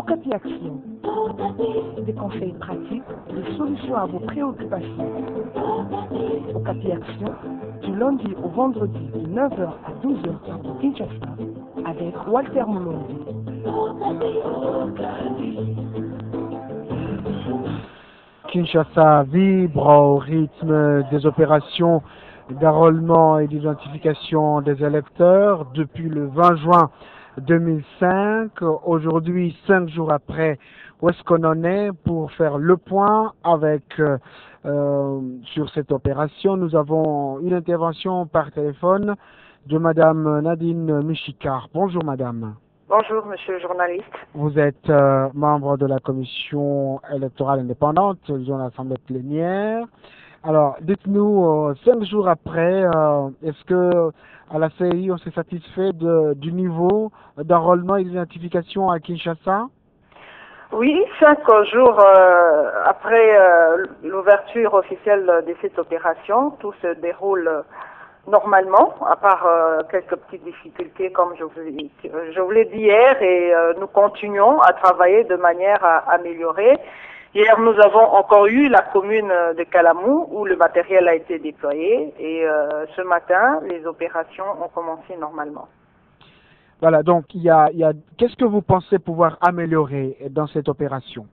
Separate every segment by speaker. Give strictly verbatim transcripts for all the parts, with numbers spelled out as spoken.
Speaker 1: Okapi Action. Des conseils pratiques, des solutions à vos préoccupations. Okapi Action, du lundi au vendredi de neuf heures à douze heures à Kinshasa, avec Walter Moulondi.
Speaker 2: Kinshasa vibre au rythme des opérations d'enrôlement et d'identification des électeurs depuis le vingt juin deux mille cinq. Aujourd'hui, cinq jours après, où est-ce qu'on en est pour faire le point avec euh, sur cette opération? Nous avons une intervention par téléphone de Madame Nadine Michikar. Bonjour Madame.
Speaker 3: Bonjour, monsieur le journaliste.
Speaker 2: Vous êtes euh, membre de la commission électorale indépendante de l'Assemblée plénière. Alors, dites-nous, euh, cinq jours après, euh, est-ce que à la C I on s'est satisfait de, du niveau d'enrôlement et d'identification à Kinshasa?
Speaker 3: Oui, cinq jours euh, après euh, l'ouverture officielle de cette opération, tout se déroule euh, normalement, à part euh, quelques petites difficultés, comme je vous, je vous l'ai dit hier, et euh, nous continuons à travailler de manière à améliorer. Hier, nous avons encore eu la commune de Kalamou, où le matériel a été déployé, et euh, ce matin, les opérations ont commencé normalement.
Speaker 2: Voilà, donc il y a, il y a qu'est-ce que vous pensez pouvoir améliorer dans cette opération?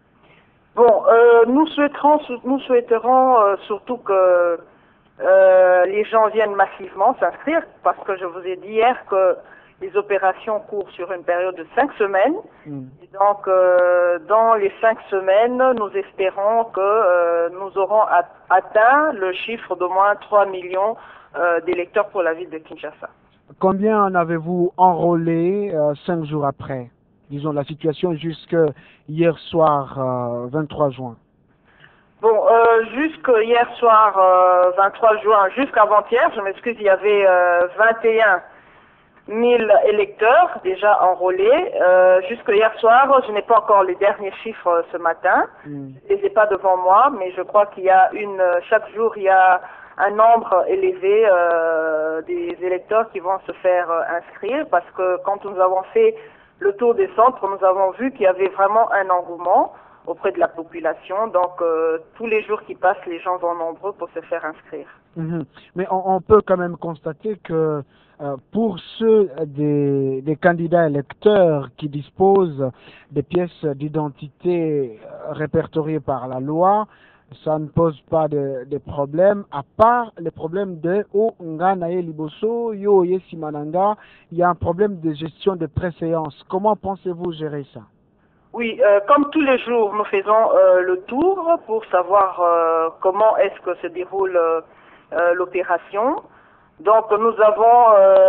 Speaker 3: Bon, euh, nous souhaiterons, nous souhaiterons euh, surtout que Euh, les gens viennent massivement s'inscrire, parce que je vous ai dit hier que les opérations courent sur une période de cinq semaines. Mm. Et donc, euh, dans les cinq semaines, nous espérons que euh, nous aurons at atteint le chiffre d'au moins trois millions euh, d'électeurs pour la ville de Kinshasa.
Speaker 2: Combien en avez-vous enrôlé euh, cinq jours après, disons la situation jusque hier soir, euh, vingt-trois juin?
Speaker 3: Bon, euh, jusqu'à hier soir, euh, vingt-trois juin, jusqu'avant-hier, je m'excuse, il y avait euh, vingt et un mille électeurs déjà enrôlés. Euh, jusqu'à hier soir, je n'ai pas encore les derniers chiffres ce matin. Mm. Je ne les ai pas devant moi, mais je crois qu'il y a une, chaque jour, il y a un nombre élevé euh, des électeurs qui vont se faire euh, inscrire, parce que quand nous avons fait le tour des centres, nous avons vu qu'il y avait vraiment un engouement auprès de la population. Donc, euh, tous les jours qui passent, les gens vont nombreux pour se faire inscrire.
Speaker 2: Mmh. Mais on, on peut quand même constater que euh, pour ceux des, des candidats électeurs qui disposent des pièces d'identité répertoriées par la loi, ça ne pose pas de, de problème, à part les problèmes de « Oh, nganaye liboso, yo yesi mananga », il y a un problème de gestion de préséance. Comment pensez-vous gérer ça?
Speaker 3: Oui, euh, comme tous les jours, nous faisons euh, le tour pour savoir euh, comment est-ce que se déroule euh, l'opération. Donc, nous avons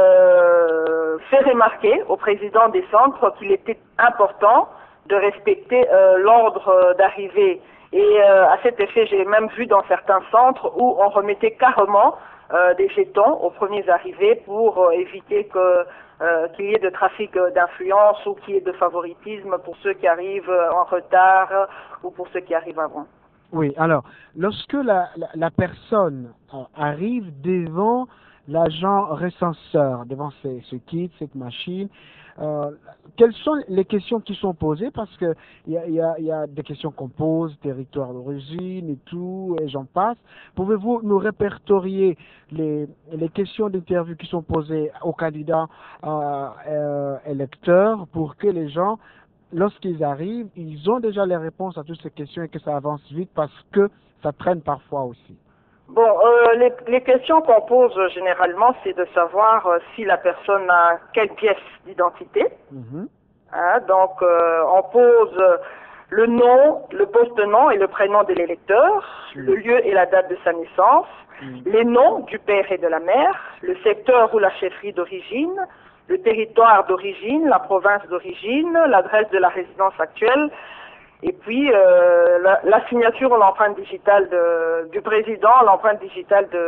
Speaker 3: euh, fait remarquer au président des centres qu'il était important de respecter euh, l'ordre d'arrivée. Et euh, à cet effet, j'ai même vu dans certains centres où on remettait carrément euh, des jetons aux premiers arrivés pour euh, éviter que Euh, qu'il y ait de trafic euh, d'influence ou qu'il y ait de favoritisme pour ceux qui arrivent euh, en retard euh, ou pour ceux qui arrivent avant.
Speaker 2: Oui, alors, lorsque la, la, la personne euh, arrive devant l'agent recenseur, devant ce, ce kit, cette machine, euh, quelles sont les questions qui sont posées? Parce que il y a, y, a, y a des questions qu'on pose, territoire d'origine et tout, et j'en passe. Pouvez-vous nous répertorier les, les questions d'interview qui sont posées aux candidats euh, euh, électeurs pour que les gens, lorsqu'ils arrivent, ils ont déjà les réponses à toutes ces questions et que ça avance vite, parce que ça traîne parfois aussi?
Speaker 3: Bon, euh, les, les questions qu'on pose euh, généralement, c'est de savoir euh, si la personne a quelle pièce d'identité. Mmh. Hein, donc, euh, on pose euh, le nom, le poste-nom et le prénom de l'électeur, mmh. le lieu et la date de sa naissance, mmh. les noms du père et de la mère, le secteur ou la chefferie d'origine, le territoire d'origine, la province d'origine, l'adresse de la résidence actuelle, et puis euh, la, la signature ou l'empreinte digitale de, du président, l'empreinte digitale de,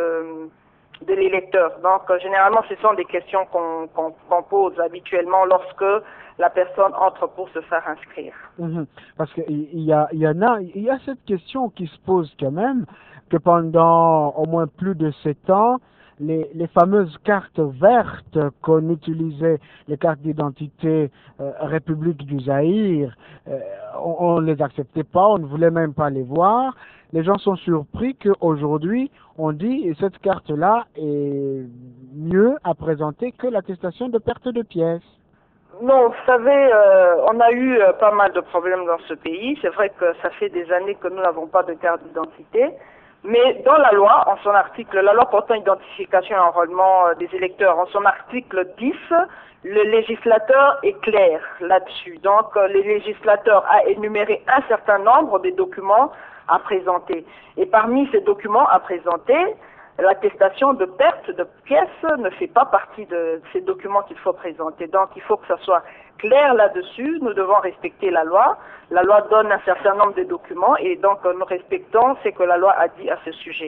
Speaker 3: de l'électeur. Donc euh, généralement ce sont des questions qu'on qu'on, qu'on pose habituellement lorsque la personne entre pour se faire inscrire.
Speaker 2: Mmh. Parce qu'il y, y, y en a, il y a cette question qui se pose quand même, que pendant au moins plus de sept ans, les, les fameuses cartes vertes qu'on utilisait, les cartes d'identité euh, République du Zaïre, euh, on ne les acceptait pas, on ne voulait même pas les voir. Les gens sont surpris qu'aujourd'hui, on dit et cette carte-là est mieux à présenter que l'attestation de perte de pièces.
Speaker 3: Non, vous savez, euh, on a eu euh, pas mal de problèmes dans ce pays. C'est vrai que ça fait des années que nous n'avons pas de carte d'identité. Mais dans la loi, en son article, la loi portant identification et enrôlement euh, des électeurs, en son article dix, le législateur est clair là-dessus. Donc, euh, le législateur a énuméré un certain nombre de documents à présenter. Et parmi ces documents à présenter, l'attestation de perte de pièces ne fait pas partie de ces documents qu'il faut présenter. Donc, il faut que ça soit clair là-dessus. Nous devons respecter la loi. La loi donne un certain nombre de documents et donc nous respectons ce que la loi a dit à ce sujet.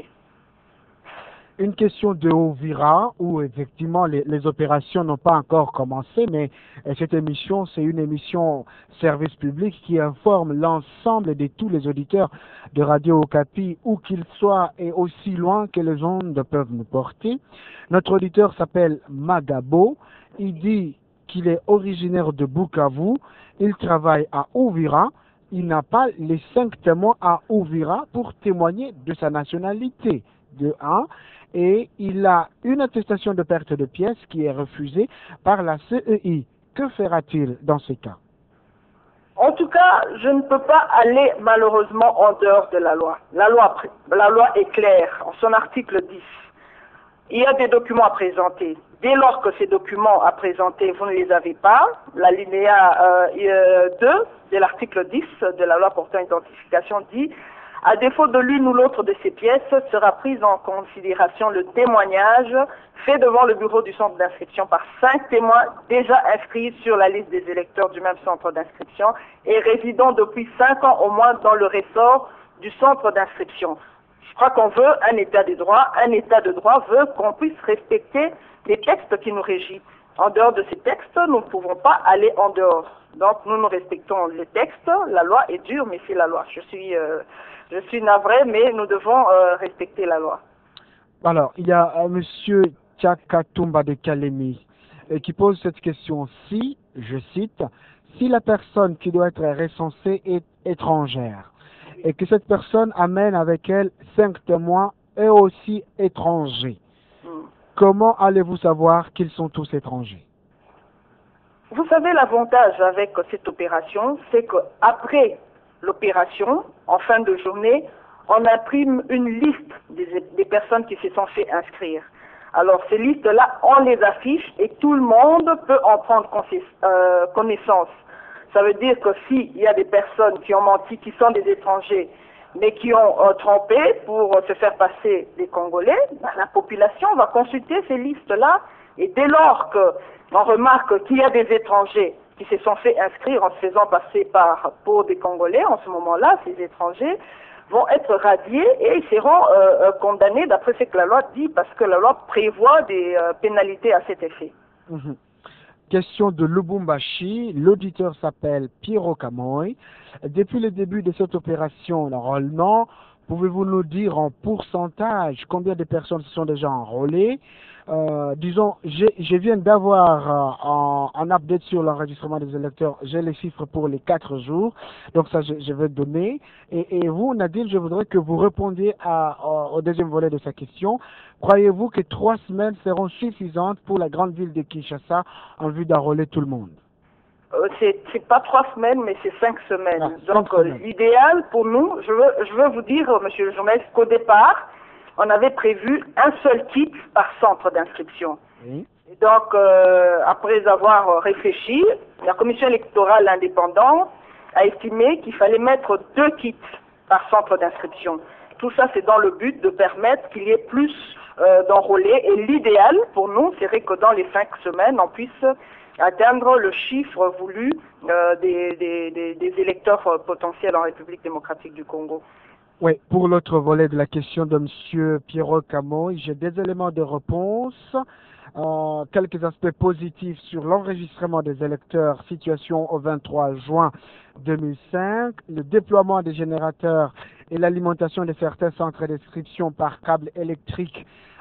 Speaker 2: Une question de Ouvira, où effectivement les, les opérations n'ont pas encore commencé, mais euh, cette émission, c'est une émission service public qui informe l'ensemble de tous les auditeurs de Radio Okapi, où qu'ils soient et aussi loin que les ondes peuvent nous porter. Notre auditeur s'appelle Magabo. Il dit qu'il est originaire de Bukavu. Il travaille à Ouvira. Il n'a pas les cinq témoins à Ouvira pour témoigner de sa nationalité. De un. Et il a une attestation de perte de pièces qui est refusée par la C E I. Que fera-t-il dans ce cas?
Speaker 3: En tout cas, je ne peux pas aller malheureusement en dehors de la loi. La loi, la loi est claire en son article dix. Il y a des documents à présenter. Dès lors que ces documents à présenter, vous ne les avez pas, l'alinéa euh, deux de l'article dix de la loi portant identification dit: à défaut de l'une ou l'autre de ces pièces, sera prise en considération le témoignage fait devant le bureau du centre d'inscription par cinq témoins déjà inscrits sur la liste des électeurs du même centre d'inscription et résidant depuis cinq ans au moins dans le ressort du centre d'inscription. Je crois qu'on veut un état de droit. Un état de droit veut qu'on puisse respecter les textes qui nous régissent. En dehors de ces textes, nous ne pouvons pas aller en dehors. Donc nous nous respectons les textes. La loi est dure, mais c'est la loi. Je suis... Euh, Je suis navré, mais nous devons euh, respecter la loi.
Speaker 2: Alors, il y a euh, M. Tchakatumba de Kalemi euh, qui pose cette question-ci, je cite, si la personne qui doit être recensée est étrangère et que cette personne amène avec elle cinq témoins eux aussi étrangers, hmm. comment allez-vous savoir qu'ils sont tous étrangers?
Speaker 3: Vous savez, l'avantage avec cette opération, c'est qu'après l'opération, en fin de journée, on imprime une liste des, des personnes qui se sont fait inscrire. Alors ces listes-là, on les affiche et tout le monde peut en prendre euh, connaissance. Ça veut dire que s'il y a des personnes qui ont menti, qui sont des étrangers, mais qui ont euh, trompé pour euh, se faire passer des Congolais, ben, la population va consulter ces listes-là et dès lors qu'on remarque qu'il y a des étrangers qui se sont fait inscrire en se faisant passer par pour des Congolais, en ce moment-là, ces étrangers vont être radiés et ils seront euh, euh, condamnés d'après ce que la loi dit, parce que la loi prévoit des euh, pénalités à cet effet.
Speaker 2: Mmh. Question de Lubumbashi, l'auditeur s'appelle Piero Kamoy. Depuis le début de cette opération d'enrôlement, pouvez-vous nous dire en pourcentage combien de personnes se sont déjà enrôlées? Euh, disons, je viens d'avoir euh, un update sur l'enregistrement des électeurs, j'ai les chiffres pour les quatre jours, donc ça je, je vais donner. Et, et vous, Nadine, je voudrais que vous répondiez à, à, au deuxième volet de sa question. Croyez-vous que trois semaines seront suffisantes pour la grande ville de Kinshasa en vue d'enrôler tout le monde?
Speaker 3: Euh, c'est, c'est pas trois semaines, mais c'est cinq semaines.
Speaker 2: Ah,
Speaker 3: donc euh, l'idéal pour nous, je veux, je veux vous dire, monsieur le journaliste, qu'au départ, on avait prévu un seul kit par centre d'inscription. Oui. Et donc, euh, après avoir réfléchi, la commission électorale indépendante a estimé qu'il fallait mettre deux kits par centre d'inscription. Tout ça, c'est dans le but de permettre qu'il y ait plus euh, d'enrôlés. Et l'idéal pour nous serait que dans les cinq semaines, on puisse atteindre le chiffre voulu euh, des, des, des, des électeurs euh, potentiels en République démocratique du Congo.
Speaker 2: Oui, pour l'autre volet de la question de M. Piero Kamoy, j'ai des éléments de réponse, euh, quelques aspects positifs sur l'enregistrement des électeurs, situation au vingt-trois juin deux mille cinq, le déploiement des générateurs et l'alimentation de certains centres d'inscription par câble électrique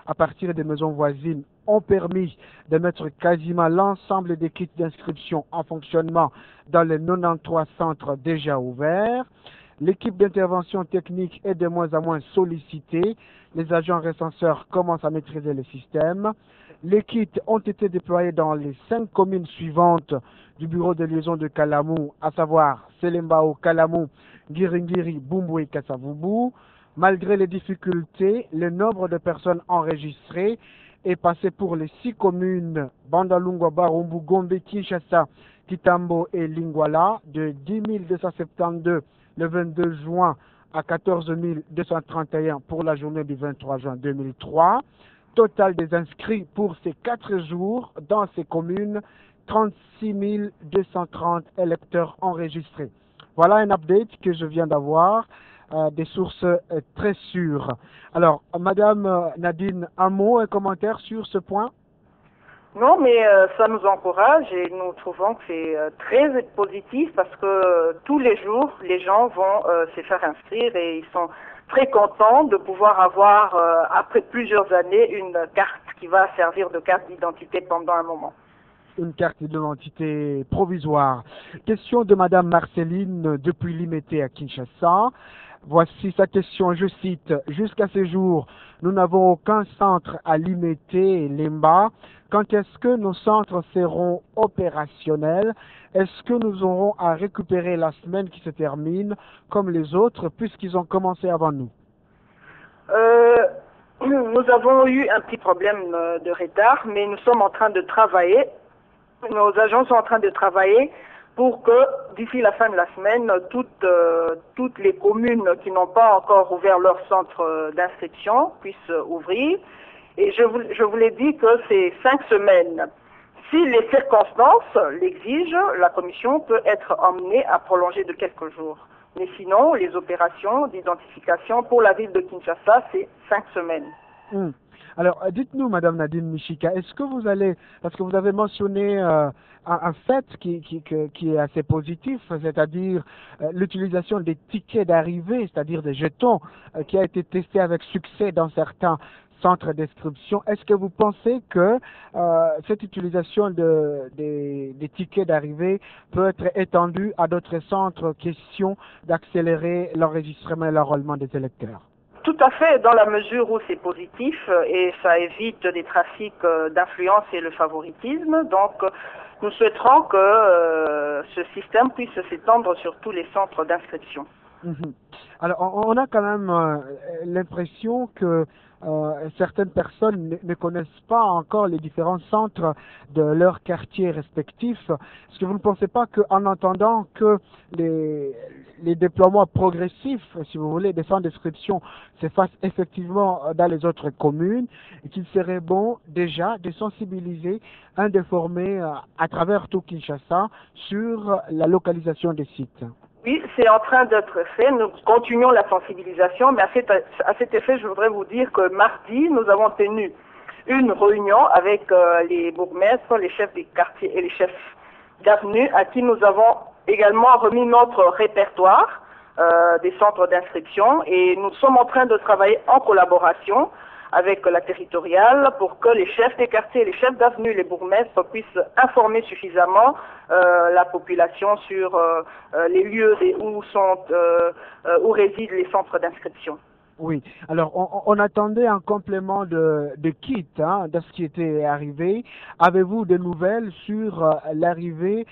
Speaker 2: à partir des maisons voisines ont permis de mettre quasiment l'ensemble des kits d'inscription en fonctionnement dans les quatre-vingt-treize centres déjà ouverts. L'équipe d'intervention technique est de moins en moins sollicitée. Les agents recenseurs commencent à maîtriser le système. Les kits ont été déployés dans les cinq communes suivantes du bureau de liaison de Kalamou, à savoir Selembao, Kalamou, Giringiri, Bumbu et Kassavubu. Malgré les difficultés, le nombre de personnes enregistrées est passé pour les six communes Bandalungwa, Barumbu, Gombe, Kinshasa, Kitambo et Lingwala de dix mille deux cent soixante-douze le vingt-deux juin à quatorze mille deux cent trente et un pour la journée du vingt-trois juin deux mille trois. Total des inscrits pour ces quatre jours dans ces communes, trente-six mille deux cent trente électeurs enregistrés. Voilà un update que je viens d'avoir, euh, des sources euh, très sûres. Alors, Madame euh, Nadine, un mot, un commentaire sur ce point?
Speaker 3: Non, mais euh, ça nous encourage et nous trouvons que c'est euh, très positif parce que euh, tous les jours, les gens vont euh, se faire inscrire et ils sont très contents de pouvoir avoir, euh, après plusieurs années, une carte qui va servir de carte d'identité pendant un moment.
Speaker 2: Une carte d'identité provisoire. Question de Madame Marceline depuis Limete à Kinshasa. Voici sa question, je cite, « Jusqu'à ce jour, nous n'avons aucun centre à Limete et Lemba. Quand est-ce que nos centres seront opérationnels? Est-ce que nous aurons à récupérer la semaine qui se termine comme les autres puisqu'ils ont commencé avant nous ?»
Speaker 3: euh, Nous avons eu un petit problème de retard, mais nous sommes en train de travailler. Nos agents sont en train de travailler pour que d'ici la fin de la semaine, toutes, euh, toutes les communes qui n'ont pas encore ouvert leur centre d'inscription puissent ouvrir. Et je vous, je vous l'ai dit que c'est cinq semaines. Si les circonstances l'exigent, la commission peut être emmenée à prolonger de quelques jours. Mais sinon, les opérations d'identification pour la ville de Kinshasa, c'est cinq semaines.
Speaker 2: Mmh. Alors, dites-nous, Madame Nadine Michika, est-ce que vous allez, parce que vous avez mentionné euh, un, un fait qui, qui, qui est assez positif, c'est-à-dire euh, l'utilisation des tickets d'arrivée, c'est-à-dire des jetons, euh, qui a été testé avec succès dans certains centres d'inscription. Est-ce que vous pensez que euh, cette utilisation de, des, des tickets d'arrivée peut être étendue à d'autres centres, question d'accélérer l'enregistrement et l'enrôlement des électeurs?
Speaker 3: Tout à fait, dans la mesure où c'est positif et ça évite des trafics d'influence et le favoritisme. Donc, nous souhaiterons que euh, ce système puisse s'étendre sur tous les centres d'inscription.
Speaker 2: Mmh. Alors, on, on a quand même euh, l'impression que euh, certaines personnes ne, ne connaissent pas encore les différents centres de leurs quartiers respectifs. Est-ce que vous ne pensez pas qu'en entendant que les, les déploiements progressifs, si vous voulez, des centres d'inscription se fassent effectivement dans les autres communes, et qu'il serait bon déjà de sensibiliser, d'informer euh, à travers tout Kinshasa sur la localisation des sites?
Speaker 3: Oui, c'est en train d'être fait. Nous continuons la sensibilisation, mais à cet, à cet effet, je voudrais vous dire que mardi, nous avons tenu une réunion avec euh, les bourgmestres, les chefs des quartiers et les chefs d'avenue, à qui nous avons également remis notre répertoire euh, des centres d'inscription, et nous sommes en train de travailler en collaboration avec la territoriale pour que les chefs des quartiers, les chefs d'avenue, les bourgmestres puissent informer suffisamment euh, la population sur euh, euh, les lieux où sont euh, euh, où résident les centres d'inscription.
Speaker 2: Oui, alors on, on attendait un complément de, de kit hein, de ce qui était arrivé. Avez-vous des nouvelles sur euh, l'arrivée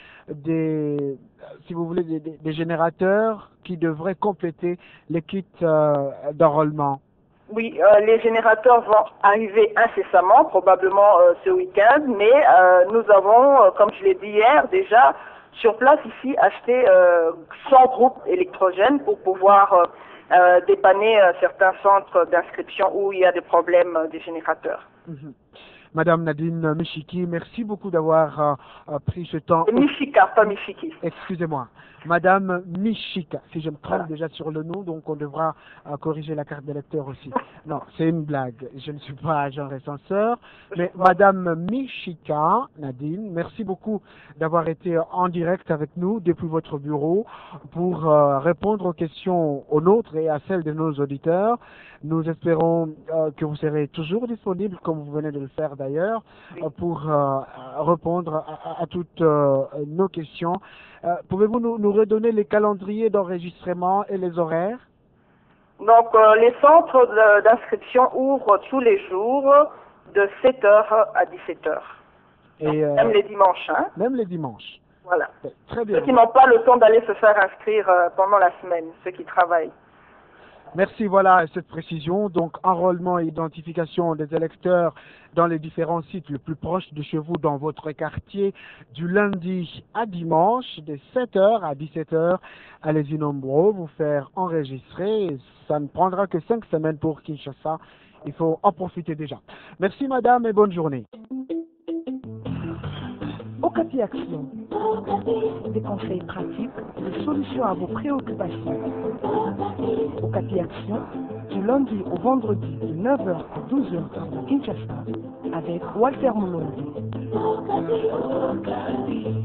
Speaker 2: des, si vous voulez, des, des, des générateurs qui devraient compléter les kits euh, d'enrôlement?
Speaker 3: Oui, euh, les générateurs vont arriver incessamment, probablement euh, ce week-end, mais euh, nous avons, euh, comme je l'ai dit hier, déjà sur place ici acheté euh, cent groupes électrogènes pour pouvoir euh, euh, dépanner euh, certains centres d'inscription où il y a des problèmes euh, des générateurs.
Speaker 2: Mmh. Madame Nadine Michiki, merci beaucoup d'avoir euh, pris ce temps.
Speaker 3: Michika, pas Michiki.
Speaker 2: Excusez-moi. Madame Michika, si je me trompe
Speaker 3: Voilà.
Speaker 2: déjà sur le nom, donc on devra euh, corriger la carte d'électeur aussi. Non, c'est une blague. Je ne suis pas agent recenseur, mais Madame Michika, Nadine, merci beaucoup d'avoir été en direct avec nous depuis votre bureau pour euh, répondre aux questions aux nôtres et à celles de nos auditeurs. Nous espérons euh, que vous serez toujours disponible, comme vous venez de le faire d'ailleurs, euh, pour euh, répondre à, à, à toutes euh, nos questions. Euh, Pouvez-vous nous, nous redonner les calendriers d'enregistrement et les horaires?
Speaker 3: Donc, euh, les centres d'inscription ouvrent tous les jours de sept heures à dix-sept heures.
Speaker 2: Et, euh,
Speaker 3: même les dimanches. Hein?
Speaker 2: Même les dimanches.
Speaker 3: Voilà.
Speaker 2: Très bien.
Speaker 3: Ceux qui n'ont pas le temps d'aller se faire inscrire euh, pendant la semaine, ceux qui travaillent.
Speaker 2: Merci, voilà cette précision. Donc, enrôlement et identification des électeurs dans les différents sites les plus proches de chez vous dans votre quartier du lundi à dimanche de sept heures à dix-sept heures. Allez-y nombreux, vous faire enregistrer. Ça ne prendra que cinq semaines pour Kinshasa. Il faut en profiter déjà. Merci madame et bonne journée.
Speaker 1: Okapi Action, des conseils pratiques, des solutions à vos préoccupations. Okapi Action, du lundi au vendredi de neuf heures à douze heures à Kinshasa, avec Walter Mulonzi.